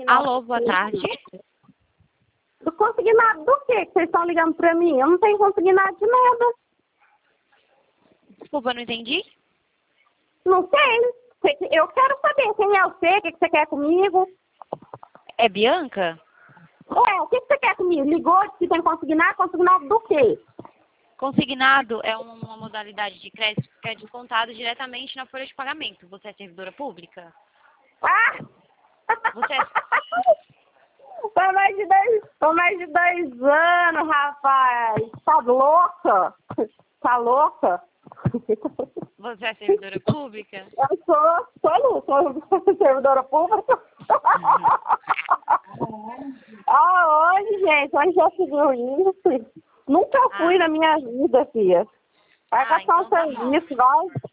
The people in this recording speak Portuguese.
Alô, boa tarde. Do consignado do quê que vocês estão ligando pra mim? Eu não tenho consignado de nada. Desculpa, não entendi. Não sei. Eu quero saber quem é você, o que você quer comigo. É Bianca? O que você quer comigo? Ligou, disse que tem consignado? Consignado do quê? Consignado é uma modalidade de crédito que é descontado diretamente na folha de pagamento. Você é servidora pública? Ah! Você é... Tô mais de 10 anos, rapaz. Tá louca? Tá louca? Você é servidora pública? Eu sou servidora pública. Aonde, gente? Onde já se viu isso? Nunca fui na minha vida, filha. Vai gastar um serviço, vai.